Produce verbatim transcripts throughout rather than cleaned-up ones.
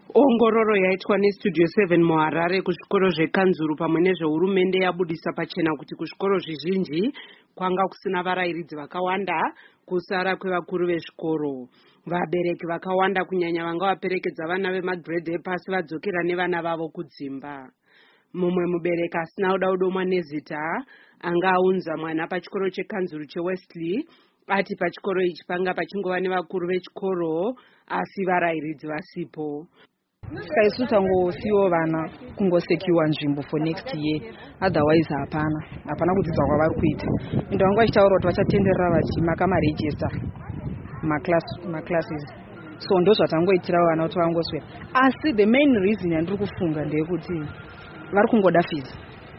Ongororo yaitwa neStudio seven muHarare kuzvikoro zvekanzuru pamwe nezvehurumende yabudisa pachena kuti kuzvikoro zvizhinji kwanga kusina varairidzi vakawanda kusara kwevakuru vezvikoro. Vabereki vakawanda kunyanya vanga vaperekedza vana vemagiredhi epasi vadzokera nevana vavo kudzimba. Mumwe mubereki asina kuda kudomwa nezita anga aunza mwana pachikoro chekanzuru cheWesley ati pachikoro ichi panga pachingova nevakuru vechikoro asi varairidzi vasipo. Saisu tangosiwo vana kungosekiwa nzvimbo for next year, otherwise hapana hapana kudzidza kwavari kuita. Ende vanga vachitaura kuti vachatenderera vachimaka maregister maclass maclasses, so ndo zvatangoitira vana kuti vangoswera. Asi the main reason yandiri kufunga ndeyekuti vari kungoda fees,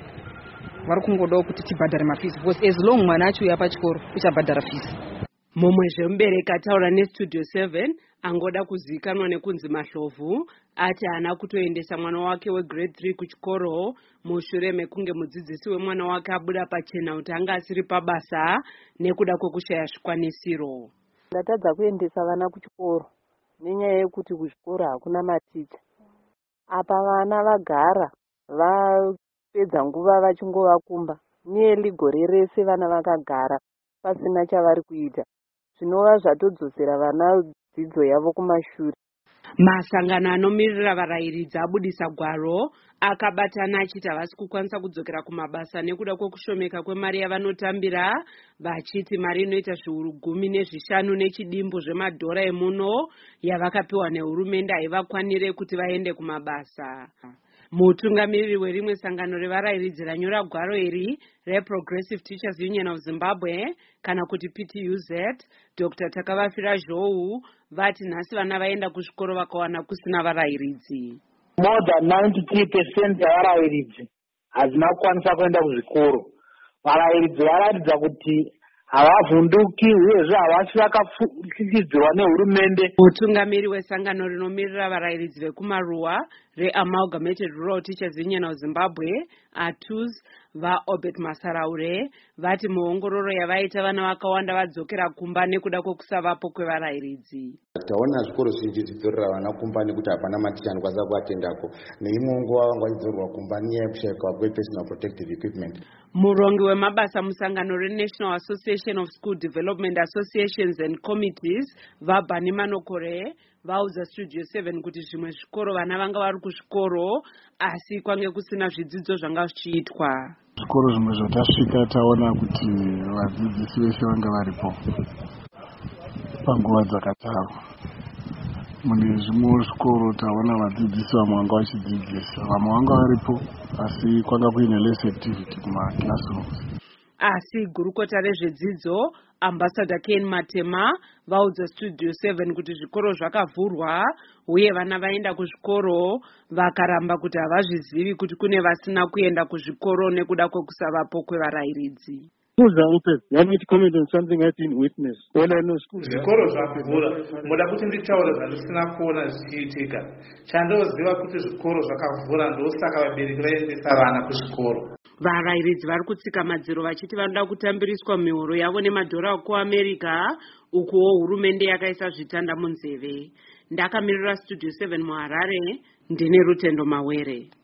vari kungodawo kuti tibhadhare mafees, because as long mwana achiuya pachikoro uchabhadhara fees. Mumwe zvemubereki ataura neStudio seven angoda kuzikanwa nekunzi Mahlovu ati haana kutoendesa mwana wake wegrade three kuchikoro mushure mekunge mudzidzisi wemwana wake abuda pachena kuti anga asiri pabasa nekuda kwekushaya zvikwanisiro. Ndatadza kuendesa vana kuchikoro nenyaya yekuti kuchikoro hakuna maticha. Apa vana vagara vapedza nguva vachingovakumba nearly gore rese vana vakagara pasina chavari kuita, zvinova zvatodzosera vana dzidzo yavo kumashure. Masangano anomirira varairidzi abudisa gwaro akabatana achiti havasi kukwanisa kudzokera kumabasa nekuda kwekushomeka kwemari yavanotambira, vachiti mari inoita zviuru gumi nezvishanu nechidimbu zvemadhora emuno yavakapiwa nehurumende haivakwanire kuti vaende kumabasa. Mutungamiriri werimwe sangano revarairidzi ranyora gwaro iri reProgressive Teachers Union of Zimbabwe kana kuti P T U Z, Doctor Takavafira Zhou vati nhasi vana vaenda kuzvikoro vakawana kusina varairidzi. More than ninety-three percent yavarairidzi hazina kukwanisa kuenda kuzvikoro. Varairidzi varatidza kuti havavhunduki uyezve havasi vakafukidzirwa nehurumende. Mutungamiri wesangano rinomirira varairidzi vekumaruwa reAmalgamated Rural Teachers Union of Zimbabwe A T U Z vaObert Masaraure vati muongororo yavaita vana vakawanda vadzokera kumba nekuda kwekusavapo kwevarairidzi. Taona zvikoro zvizhinji zvidzorera vana kumba nekuti hapana maticha anokwanisa kuvatendako, neimwe nguva vanga vachidzorerwa kumba nenyaya yekushayikwa kwepersonal protective equipment. Murongi wemabasa musangano reNational Association of School Development Associations and Committees vaBhani Manokore vaudza Studio seven kuti zvimwe zvikoro vana vanga vari kuzvikoro asi kwange kusina zvidzidzo zvanga zvichiitwa. Zvikoro zvimwe zvatasvika taona kuti vadzidzisi veshe vanga varipo panguva dzakataro. Mune zvimwe zvikoro taona vadzidzisi vamwe vanga vachidzidzisa, vamwe vanga varipo asi kwanga kuine less activity kumaclassrooms. Asi gurukota rezvedzidzo Ambassador Ken Matema vaudza Studio seven kuti zvikoro zvakavhurwa uye vana vaenda kuzvikoro vakaramba kuti havazvizivi kuti kune vasina kuenda kuzvikoro nekuda kwekusavapo kwevarairidzi. Zvikoro zvakavhura, muda kuti nditaure zvandisina kuona zvichiitika. Chandoziva kuti zvikoro zvakavhura ndosaka vabereki vaendesa vana kuzvikoro. Varairidzi vari kutsika madziro vachiti vanoda kutambiriswa mihoro yavo nemadhora ekuAmerica ukuwo hurumende yakaisa zvitanda munzeve. Ndakamirira Studio seven muHarare, ndine Rutendo Mawere.